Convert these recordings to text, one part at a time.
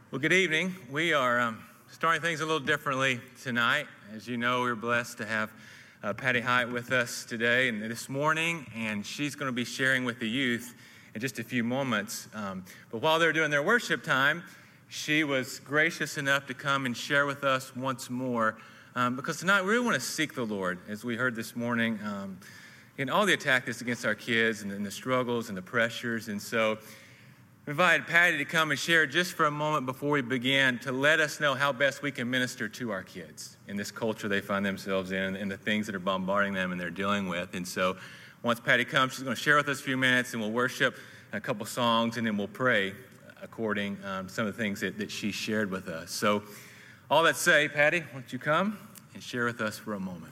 Well, good evening. We are starting things a little differently tonight. As you know, we're blessed to have Patty Hyatt with us today and this morning, and she's going to be sharing with the youth in just a few moments. But while they're doing their worship time, she was gracious enough to come and share with us once more, because tonight we really want to seek the Lord, as we heard this morning, in all the attacks against our kids and the struggles and the pressures. And so we invited Patty to come and share just for a moment before we begin to let us know how best we can minister to our kids in this culture they find themselves in and the things that are bombarding them and they're dealing with. And so once Patty comes, she's going to share with us a few minutes, and we'll worship a couple songs, and then we'll pray according to some of the things that she shared with us. So all that say, Patty, why don't you come and share with us for a moment?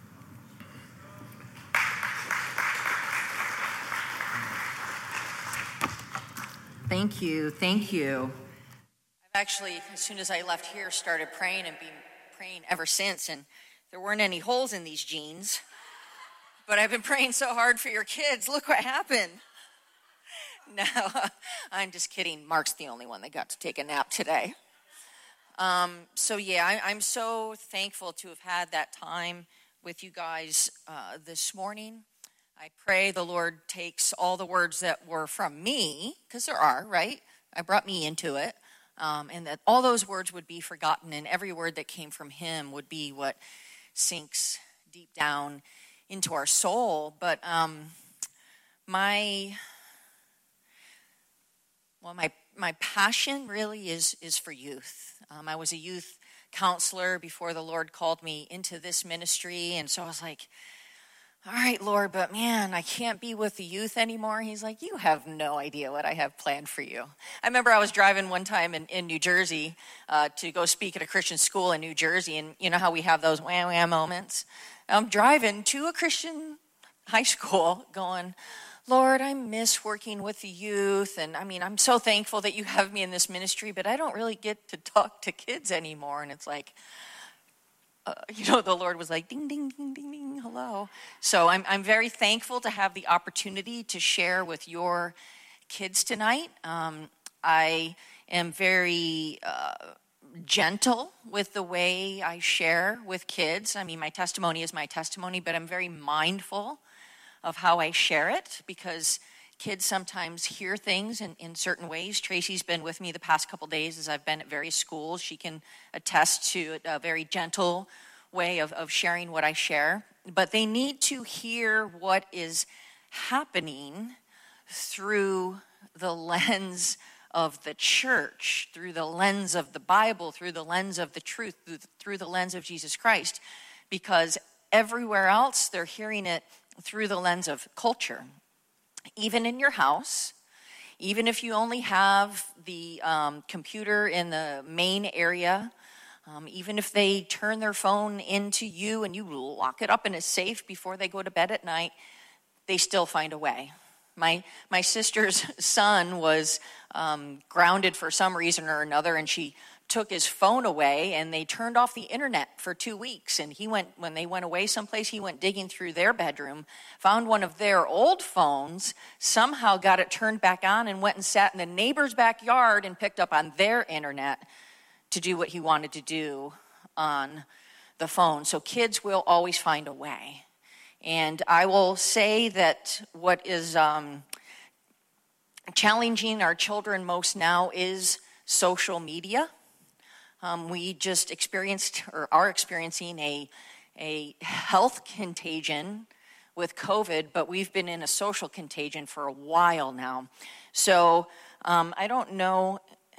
Thank you. I've actually, as soon as I left here, started praying and been praying ever since, and there weren't any holes in these jeans, but I've been praying so hard for your kids. Look what happened. No, I'm just kidding. Mark's the only one that got to take a nap today. I'm so thankful to have had that time with you guys this morning. I pray the Lord takes all the words that were from me, because there are, right? I brought me into it, and that all those words would be forgotten, and every word that came from him would be what sinks deep down into our soul. But my passion really is for youth. I was a youth counselor before the Lord called me into this ministry, and so I was like, all right, Lord, but man, I can't be with the youth anymore. He's like, you have no idea what I have planned for you. I remember I was driving one time in New Jersey to go speak at a Christian school in New Jersey, and you know how we have those wham-wham moments? I'm driving to a Christian high school going, Lord, I miss working with the youth, and I mean, I'm so thankful that you have me in this ministry, but I don't really get to talk to kids anymore. And it's like, the Lord was like, ding, ding, ding, ding, ding, hello. So I'm very thankful to have the opportunity to share with your kids tonight. I am very gentle with the way I share with kids. I mean, my testimony is my testimony, but I'm very mindful of how I share it, because kids sometimes hear things in certain ways. Tracy's been with me the past couple days as I've been at various schools. She can attest to a very gentle way of sharing what I share. But they need to hear what is happening through the lens of the church, through the lens of the Bible, through the lens of the truth, through the lens of Jesus Christ. Because everywhere else, they're hearing it through the lens of culture. Even in your house, even if you only have the computer in the main area, even if they turn their phone into you and you lock it up in a safe before they go to bed at night, they still find a way. My sister's son was grounded for some reason or another, and she took his phone away, and they turned off the internet for 2 weeks. And when they went away someplace, he went digging through their bedroom, found one of their old phones, somehow got it turned back on, and went and sat in the neighbor's backyard and picked up on their internet to do what he wanted to do on the phone. So kids will always find a way. And I will say that what is challenging our children most now is social media. We just experienced or are experiencing a health contagion with COVID, but we've been in a social contagion for a while now. So I don't know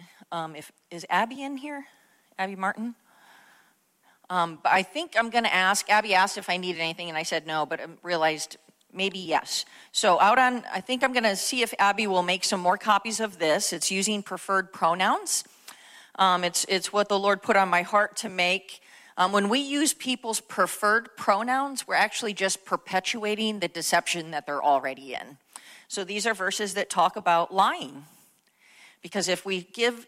is Abby in here? Abby Martin? But I think I'm going to ask, Abby asked if I needed anything, and I said no, but I realized maybe yes. So I think I'm going to see if Abby will make some more copies of this. It's using preferred pronouns. It's what the Lord put on my heart to make. When we use people's preferred pronouns, we're actually just perpetuating the deception that they're already in. So these are verses that talk about lying. Because if we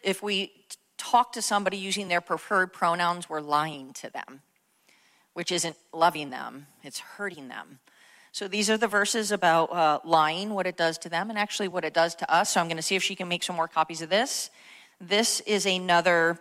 talk to somebody using their preferred pronouns, we're lying to them, which isn't loving them, it's hurting them. So these are the verses about lying, what it does to them, and actually what it does to us. So I'm going to see if she can make some more copies of this. This is another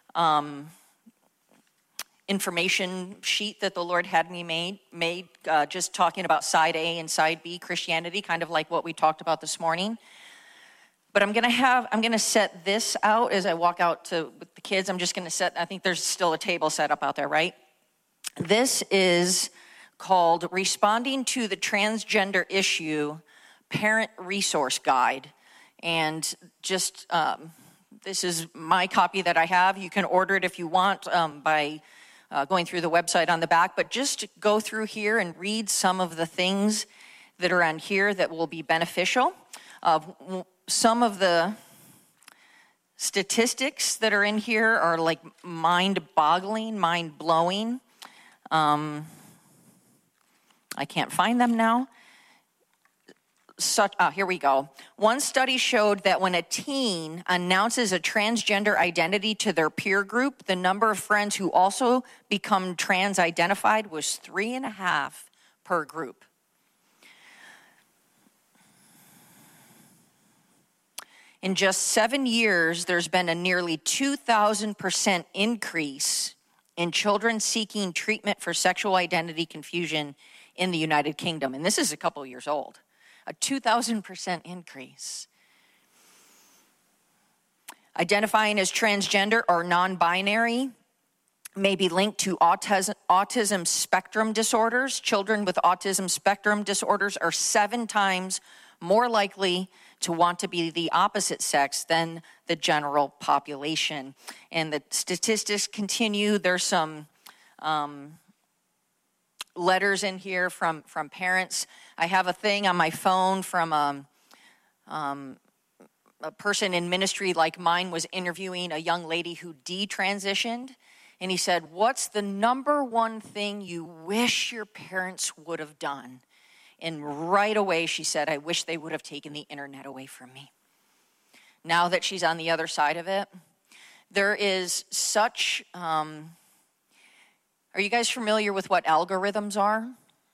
information sheet that the Lord had me made just talking about side A and side B Christianity, kind of like what we talked about this morning. But I'm gonna set this out as I walk out with the kids. I'm just gonna I think there's still a table set up out there, right? This is called Responding to the Transgender Issue Parent Resource Guide. And just, this is my copy that I have. You can order it if you want by going through the website on the back. But just go through here and read some of the things that are on here that will be beneficial. Some of the statistics that are in here are like mind-boggling, mind-blowing. I can't find them now. Here we go. One study showed that when a teen announces a transgender identity to their peer group, the number of friends who also become trans-identified was 3.5 per group. In just 7 years, there's been a nearly 2,000% increase in children seeking treatment for sexual identity confusion in the United Kingdom. And this is a couple years old. A 2,000% increase. Identifying as transgender or non-binary may be linked to autism spectrum disorders. Children with autism spectrum disorders are 7 times more likely to want to be the opposite sex than the general population. And the statistics continue. There's some letters in here from parents. I have a thing on my phone from a person in ministry like mine was interviewing a young lady who detransitioned. And he said, "What's the number one thing you wish your parents would have done?" And right away she said, "I wish they would have taken the internet away from me." Now that she's on the other side of it, there is such... Are you guys familiar with what algorithms are?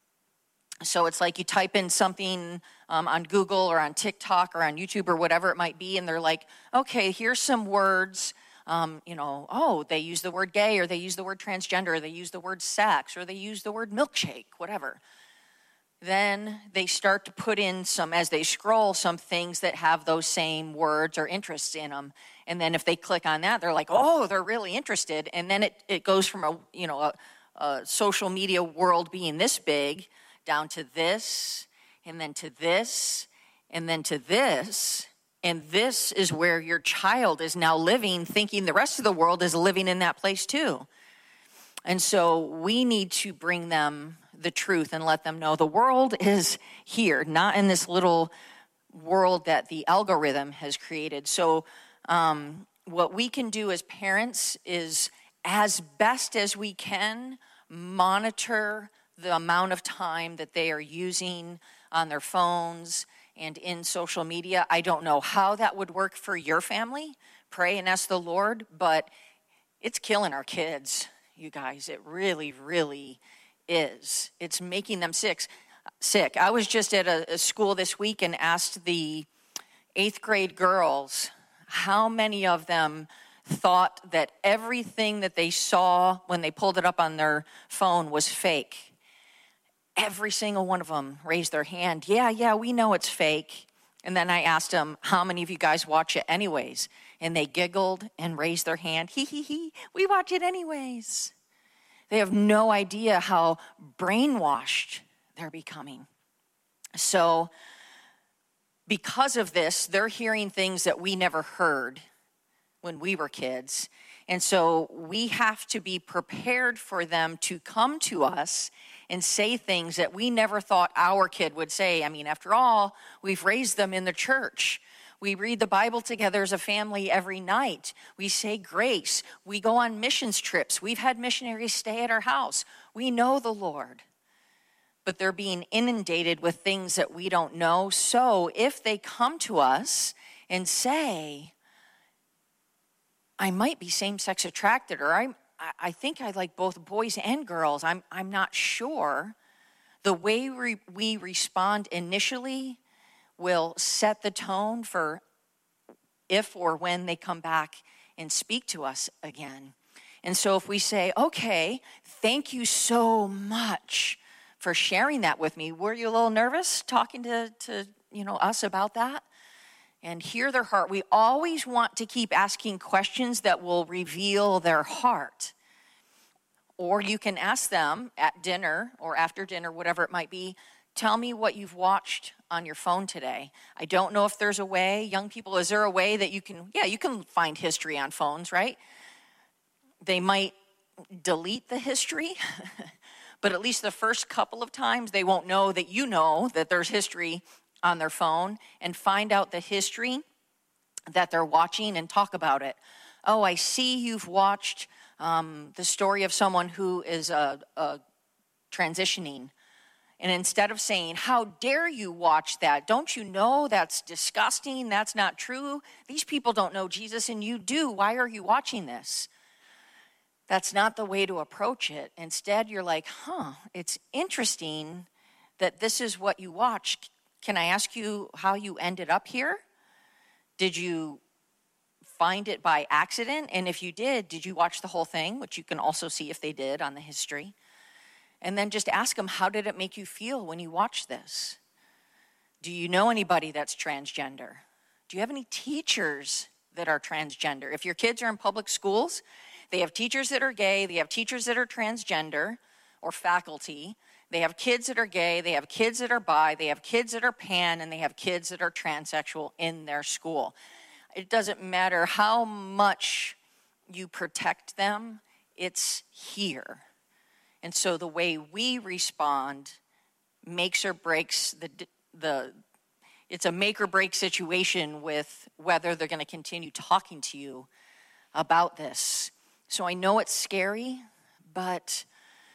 So it's like you type in something on Google or on TikTok or on YouTube or whatever it might be, and they're like, okay, here's some words, they use the word gay, or they use the word transgender, or they use the word sex, or they use the word milkshake, whatever. Then they start to put in as they scroll, some things that have those same words or interests in them. And then if they click on that, they're like, oh, they're really interested. And then it goes from a social media world being this big down to this, and then to this, and then to this. And this is where your child is now living, thinking the rest of the world is living in that place too. And so we need to bring them the truth and let them know the world is here, not in this little world that the algorithm has created. So what we can do as parents is, as best as we can, monitor the amount of time that they are using on their phones and in social media. I don't know how that would work for your family. Pray and ask the Lord, but it's killing our kids, you guys. It really, really is. It's making them sick. I was just at a school this week and asked the 8th grade girls how many of them thought that everything that they saw when they pulled it up on their phone was fake. Every single one of them raised their hand. Yeah, we know it's fake. And then I asked them, how many of you guys watch it anyways? And they giggled and raised their hand. He, we watch it anyways. They have no idea how brainwashed they're becoming. So because of this, they're hearing things that we never heard when we were kids. And so we have to be prepared for them to come to us and say things that we never thought our kid would say. I mean, after all, we've raised them in the church. We read the Bible together as a family every night. We say grace. We go on missions trips. We've had missionaries stay at our house. We know the Lord. But they're being inundated with things that we don't know. So if they come to us and say, I might be same-sex attracted, or I think I like both boys and girls, I'm not sure, the way we respond initially will set the tone for if or when they come back and speak to us again. And so if we say, okay, thank you so much for sharing that with me. Were you a little nervous talking to us about that? And hear their heart. We always want to keep asking questions that will reveal their heart. Or you can ask them at dinner or after dinner, whatever it might be, tell me what you've watched on your phone today. I don't know if there's a way, young people, is there a way that you can find history on phones, right? They might delete the history, but at least the first couple of times they won't know that you know that there's history on their phone, and find out the history that they're watching and talk about it. Oh, I see you've watched the story of someone who is transitioning. And instead of saying, how dare you watch that? Don't you know that's disgusting? That's not true. These people don't know Jesus and you do. Why are you watching this? That's not the way to approach it. Instead, you're like, it's interesting that this is what you watched. Can I ask you how you ended up here? Did you find it by accident? And if you did you watch the whole thing, which you can also see if they did on the history? And then just ask them, how did it make you feel when you watched this? Do you know anybody that's transgender? Do you have any teachers that are transgender? If your kids are in public schools, they have teachers that are gay, they have teachers that are transgender or faculty. They have kids that are gay, they have kids that are bi, they have kids that are pan, and they have kids that are transsexual in their school. It doesn't matter how much you protect them, it's here. And so the way we respond makes or breaks it's a make or break situation with whether they're going to continue talking to you about this. So I know it's scary, but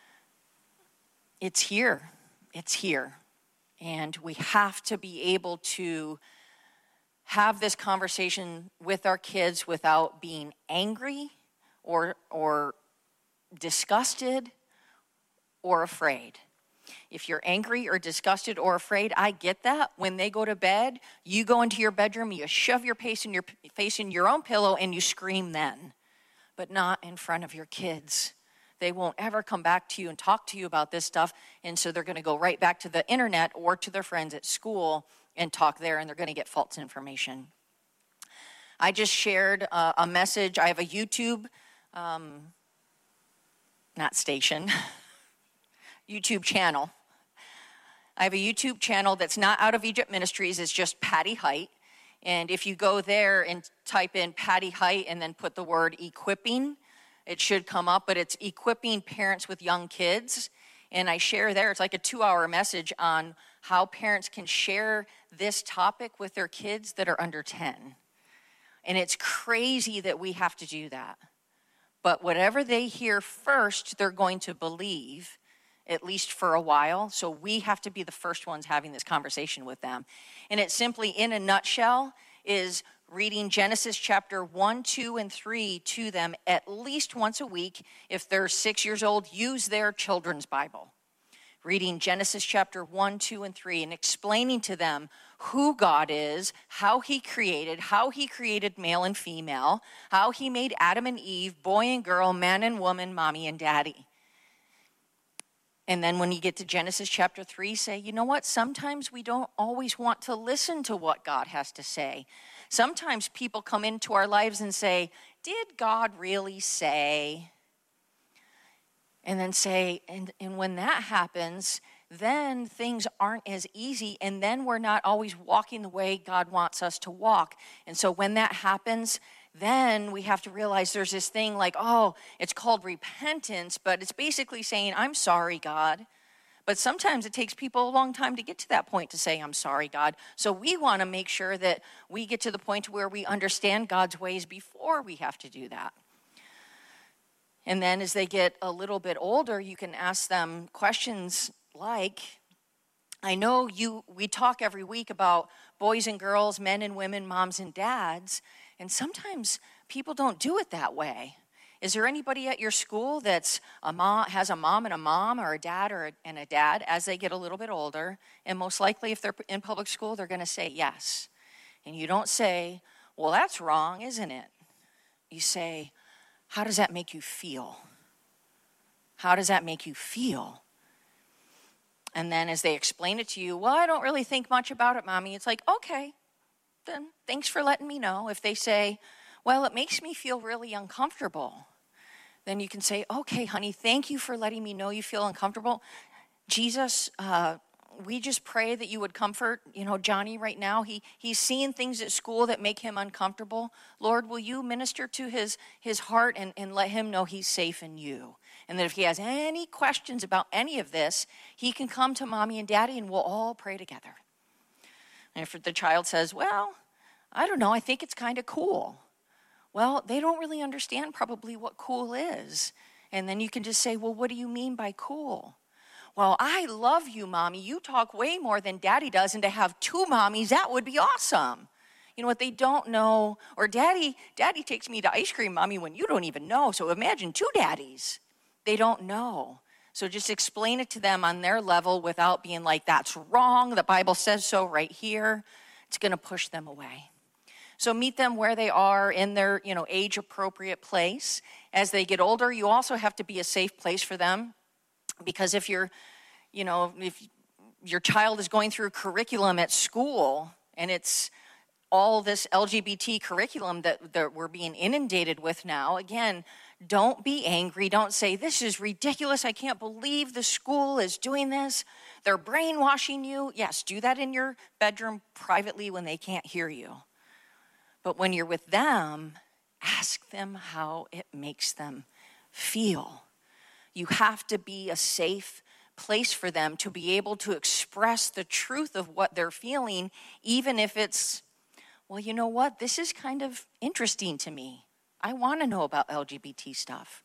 it's here. It's here. And we have to be able to have this conversation with our kids without being angry or disgusted or afraid. If you're angry or disgusted or afraid, I get that. When they go to bed, you go into your bedroom, you shove your face in your own pillow, and you scream then, but not in front of your kids. They won't ever come back to you and talk to you about this stuff, and so they're going to go right back to the internet or to their friends at school and talk there, and they're going to get false information. I just shared a message. I have a YouTube, not station, YouTube channel. I have a YouTube channel that's not Out of Egypt Ministries. It's just Patty Height. And if you go there and type in Patty Height and then put the word equipping, it should come up. But it's equipping parents with young kids. And I share there, it's like a 2-hour message on how parents can share this topic with their kids that are under 10. And it's crazy that we have to do that. But whatever they hear first, they're going to believe, at least for a while. So we have to be the first ones having this conversation with them. And it simply, in a nutshell, is reading Genesis chapter 1, 2, and 3 to them at least once a week. If they're 6 years old, use their children's Bible. Reading Genesis chapter 1, 2, and 3 and explaining to them who God is, how he created male and female, how he made Adam and Eve, boy and girl, man and woman, mommy and daddy. And then when you get to Genesis chapter 3, say, you know what? Sometimes we don't always want to listen to what God has to say. Sometimes people come into our lives and say, did God really say? And then say, and when that happens, then things aren't as easy, and then we're not always walking the way God wants us to walk. And so when that happens, then we have to realize there's this thing like, it's called repentance, but it's basically saying, I'm sorry, God. But sometimes it takes people a long time to get to that point to say, I'm sorry, God. So we want to make sure that we get to the point where we understand God's ways before we have to do that. And then as they get a little bit older, you can ask them questions like, I know we talk every week about boys and girls, men and women, moms and dads, and sometimes people don't do it that way. Is there anybody at your school that's has a mom and a mom, or a dad and a dad as they get a little bit older? And most likely if they're in public school, they're going to say yes. And you don't say, Well, that's wrong, isn't it? You say, how does that make you feel? How does that make you feel? And then as they explain it to you, well, I don't really think much about it, Mommy. It's like, okay, then thanks for letting me know. If they say, well, it makes me feel really uncomfortable, then you can say, okay, honey, thank you for letting me know you feel uncomfortable. Jesus, we just pray that you would comfort, Johnny right now. He's seeing things at school that make him uncomfortable. Lord, will you minister to his heart and let him know he's safe in you? And that if he has any questions about any of this, he can come to Mommy and Daddy and we'll all pray together. And if the child says, well, I don't know, I think it's kind of cool. Well, they don't really understand probably what cool is. And then you can just say, well, what do you mean by cool? Well, I love you, Mommy. You talk way more than Daddy does, and to have two mommies, that would be awesome. You know what they don't know, or Daddy takes me to ice cream, Mommy, when you don't even know. So imagine two daddies. They don't know. So just explain it to them on their level without being like, that's wrong. The Bible says so right here. It's going to push them away. So meet them where they are in their, age-appropriate place. As they get older, you also have to be a safe place for them. Because if your child is going through curriculum at school and it's all this LGBT curriculum that we're being inundated with now, again, don't be angry. Don't say, this is ridiculous. I can't believe the school is doing this. They're brainwashing you. Yes, do that in your bedroom privately when they can't hear you. But when you're with them, ask them how it makes them feel. You have to be a safe place for them to be able to express the truth of what they're feeling, even if it's, well, you know what? This is kind of interesting to me. I want to know about LGBT stuff.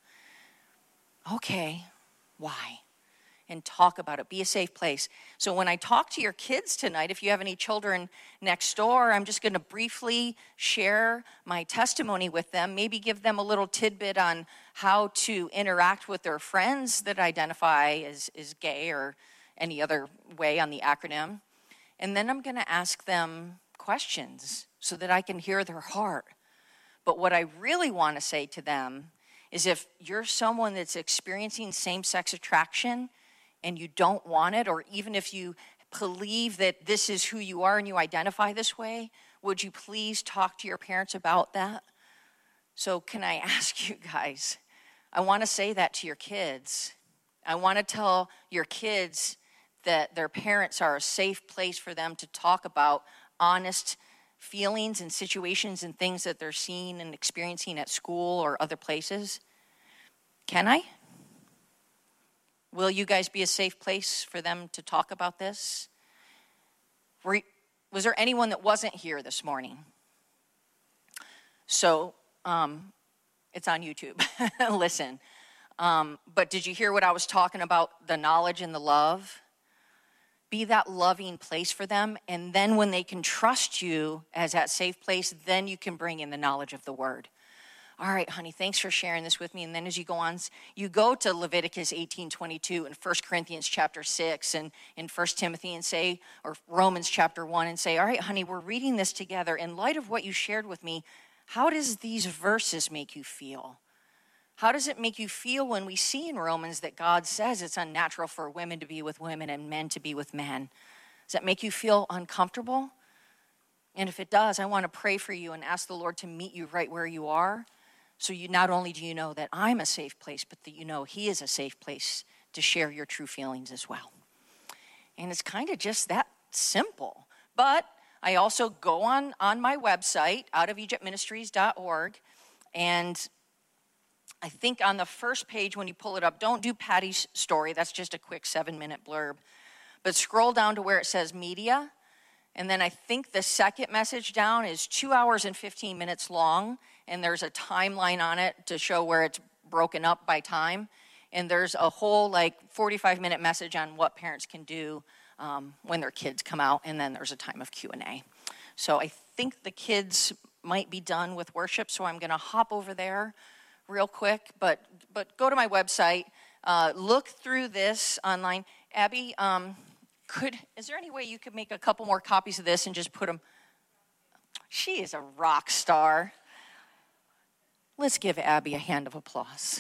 Okay, why? And talk about it. Be a safe place. So when I talk to your kids tonight, if you have any children next door, I'm just going to briefly share my testimony with them, maybe give them a little tidbit on how to interact with their friends that identify as gay or any other way on the acronym. And then I'm going to ask them questions so that I can hear their heart. But what I really want to say to them is if you're someone that's experiencing same-sex attraction and you don't want it, or even if you believe that this is who you are and you identify this way, would you please talk to your parents about that? So can I ask you guys, I want to say that to your kids. I want to tell your kids that their parents are a safe place for them to talk about honest feelings and situations and things that they're seeing and experiencing at school or other places. Can I? Will you guys be a safe place for them to talk about this? Was there anyone that wasn't here this morning? So, it's on YouTube. Listen. But did you hear what I was talking about, the knowledge and the love? Be that loving place for them, and then when they can trust you as that safe place, then you can bring in the knowledge of the word. All right, honey, thanks for sharing this with me. And then as you go on, you go to Leviticus 18:22 and 1 Corinthians chapter 6 and in 1 Timothy and say, or Romans chapter 1 and say, all right, honey, we're reading this together. In light of what you shared with me, how does these verses make you feel? How does it make you feel when we see in Romans that God says it's unnatural for women to be with women and men to be with men? Does that make you feel uncomfortable? And if it does, I want to pray for you and ask the Lord to meet you right where you are. So you not only do you know that I'm a safe place, but that you know he is a safe place to share your true feelings as well. And it's kind of just that simple. But I also go on my website, outofegyptministries.org, and I think on the first page when you pull it up, don't do Patty's story. That's just a quick 7-minute blurb. But scroll down to where it says media. And then I think the second message down is 2 hours and 15 minutes long. And there's a timeline on it to show where it's broken up by time. And there's a whole 45-minute message on what parents can do when their kids come out. And then there's a time of Q&A. So I think the kids might be done with worship. So I'm going to hop over there real quick. But go to my website. Look through this online. Abby, is there any way you could make a couple more copies of this and just put them? She is a rock star. Let's give Abby a hand of applause.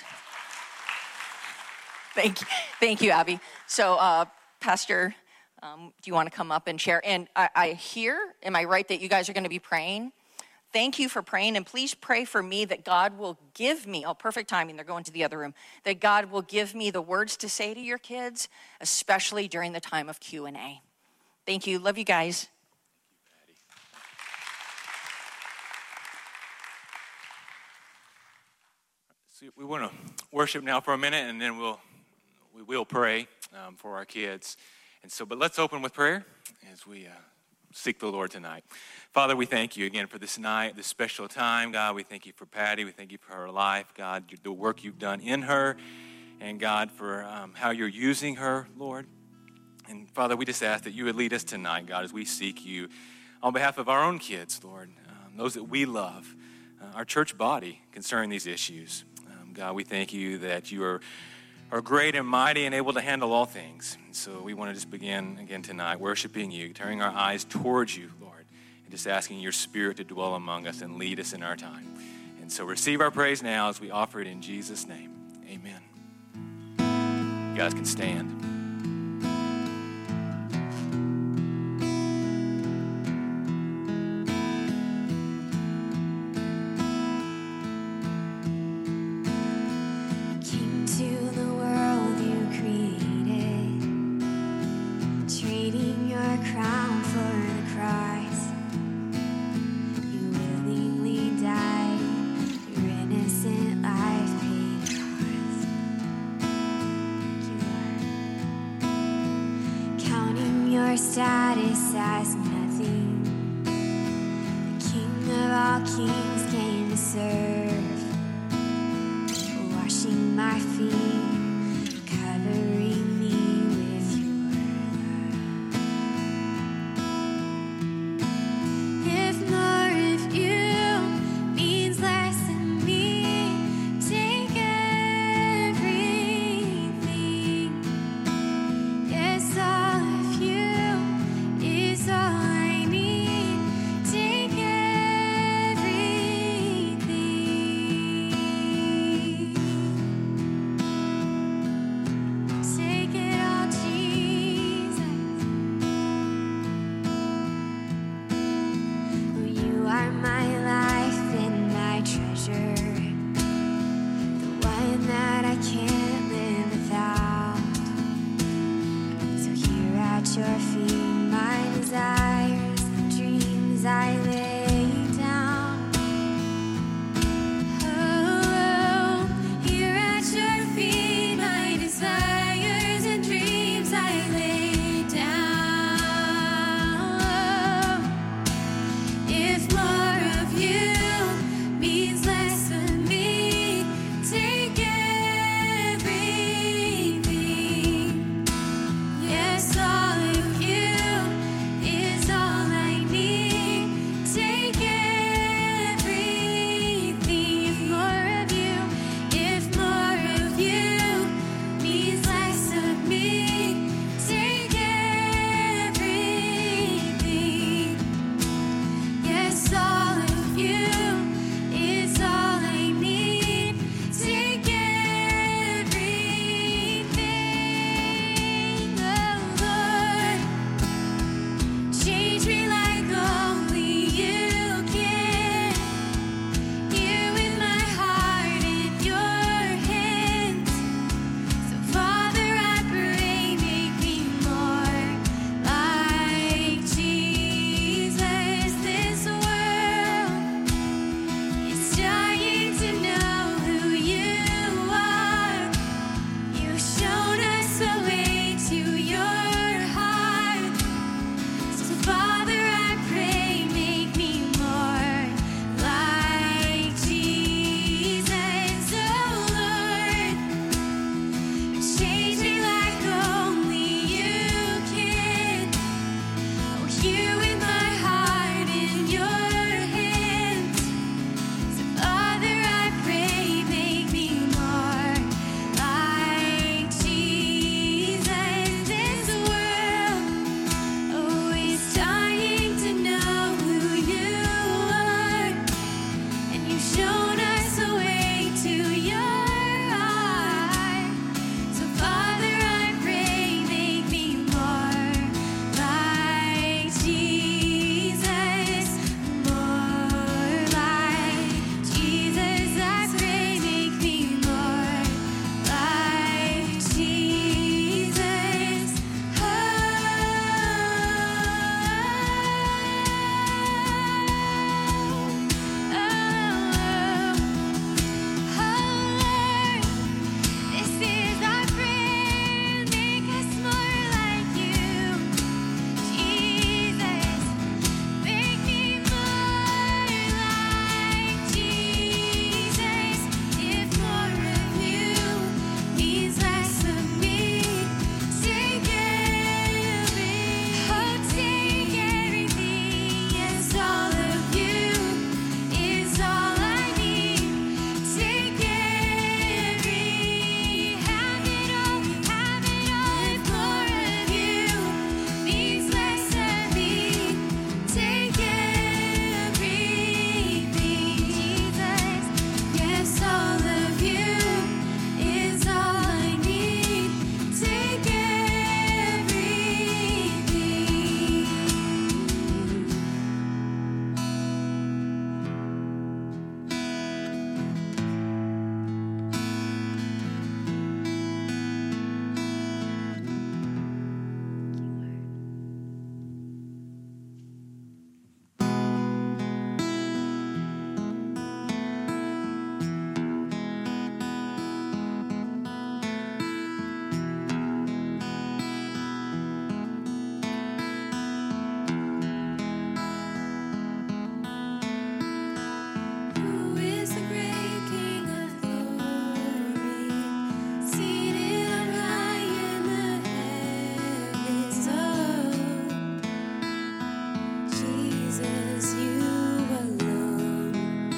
Thank you, Abby. So, Pastor, do you want to come up and share? And I hear, am I right that you guys are going to be praying? Thank you for praying, and please pray for me that God will give me, perfect timing, they're going to the other room, that God will give me the words to say to your kids, especially during the time of Q&A. Thank you. Love you guys. So we want to worship now for a minute, and then we will pray for our kids. And so, but let's open with prayer as we seek the Lord tonight. Father, we thank you again for this night, this special time. God, we thank you for Patty. We thank you for her life. God, the work you've done in her. And God, for how you're using her, Lord. And Father, we just ask that you would lead us tonight, God, as we seek you on behalf of our own kids, Lord, those that we love, our church body concerning these issues. God, we thank you that you are great and mighty and able to handle all things. And so we want to just begin again tonight worshiping you, turning our eyes towards you, Lord, and just asking your Spirit to dwell among us and lead us in our time. And so receive our praise now as we offer it in Jesus' name. Amen. You guys can stand. Status as nothing. The King of all kings came to serve, washing my feet, covering me with your love. If more of you means less than me, take everything. Yes, all of you is all I need. Take everything. shown us a way to your heart. So Father, I pray, make me more like Jesus, more like Jesus. I pray, make me more like Jesus. This is our prayer, make us more like you, Jesus. Make me more like Jesus. If more of you means less of me, take everything, yes, all of you is all I need. Take have it all. If more of you means less of me, take everything, Jesus. Yes, all of you is all I need. Take Who is the great King of glory, seated on high in the heavens? Oh, Jesus, you alone.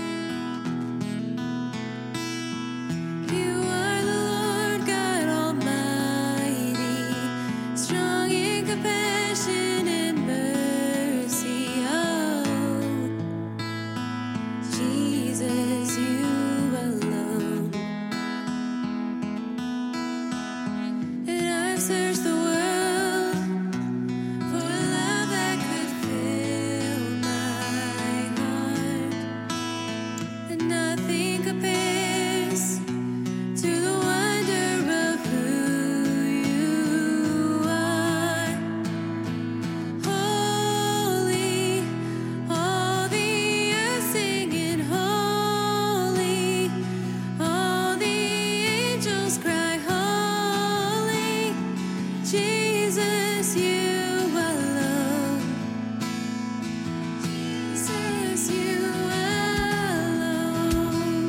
You are the Lord God Almighty, strong in compassion and mercy. Oh, Jesus, you alone. And I've searched the world for a love that could fill my heart, and nothing compares to the wonder of who you are. Holy, all the earth singing holy, all the angels cry holy, Jesus, you alone. Jesus, you alone.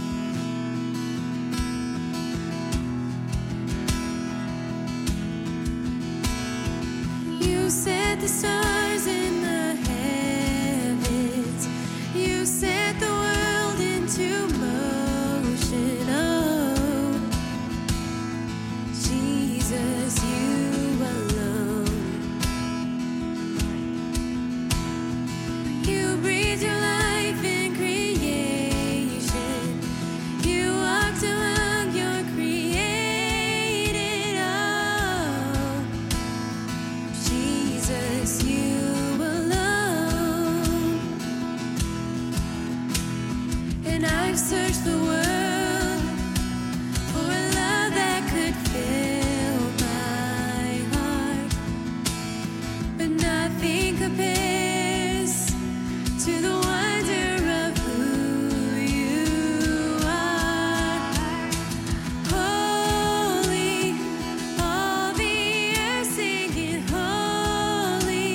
You set the stars in the heavens. You set the world into motion. Oh, Jesus, you alone. You breathe your life in creation. You walked among your created. Oh, Jesus, you alone. And I've searched the world for a love that could fill my heart, but nothing compares to the wonder of who you are. Holy, all the earth singing holy,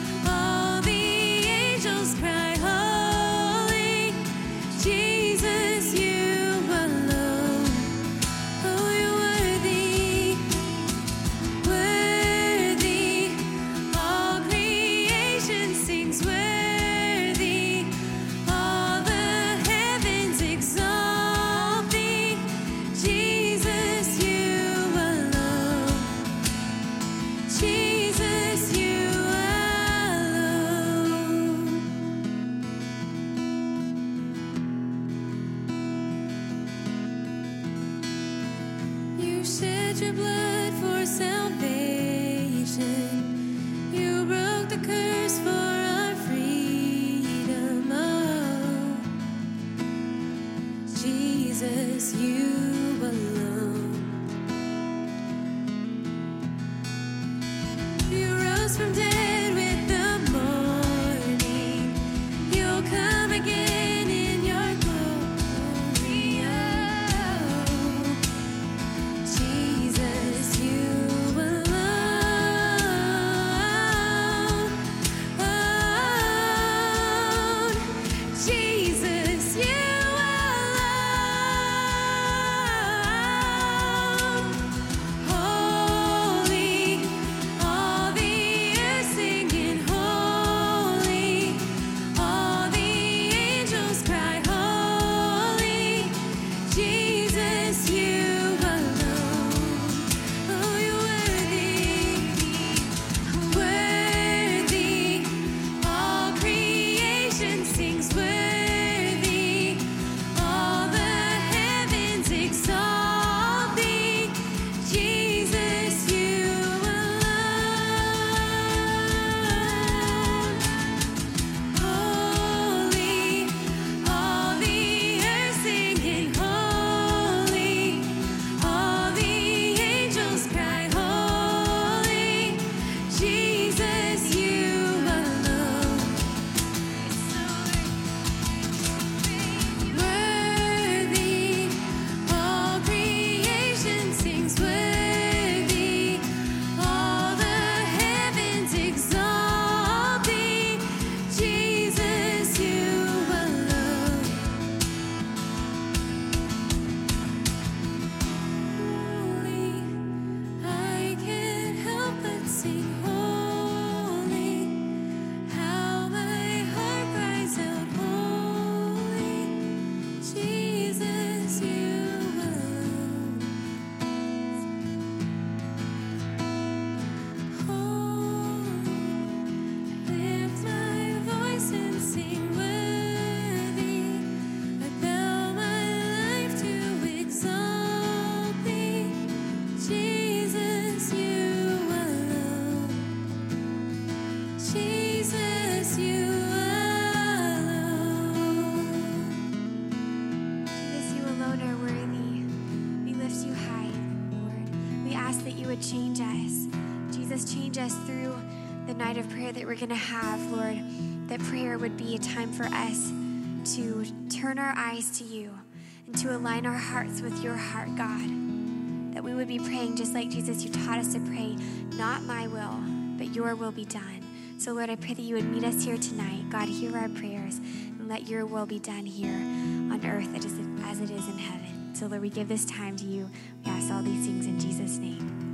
all the angels cry holy, Jesus, You shed your blood for salvation. You broke the curse for our freedom. Oh, Jesus, you alone. You rose from dead with the morning. You'll come again in your glory. Oh, Jesus, you alone. Oh, Jesus, you alone. Holy, all the earth singing holy. All the angels cry holy. Jesus, you alone. Oh, you're worthy, worthy. All creation sings worthy. All the heavens exalt thee. Jesus, you alone. Holy, all the earth singing holy. All the angels cry holy. Jesus, you alone. Worthy, all creation sings worthy. All the heavens exalt thee. Jesus, you alone. Holy, I can't help but sing holy. How my heart cries out holy. Jesus, you alone. Holy, lift my voice and sing worthy. I bow my life to exalt thee. Jesus, you alone. Jesus, you alone. Jesus, you alone are worthy. We lift you high, Lord. We ask that you would change us. Jesus, change us through the night of prayer that we're going to have, Lord. That prayer would be a time for us to turn our eyes to you and to align our hearts with your heart, God. That we would be praying just like Jesus, you taught us to pray, not my will, but your will be done. So, Lord, I pray that you would meet us here tonight. God, hear our prayers and let your will be done here on earth as it is in heaven. So, Lord, we give this time to you. We ask all these things in Jesus' name.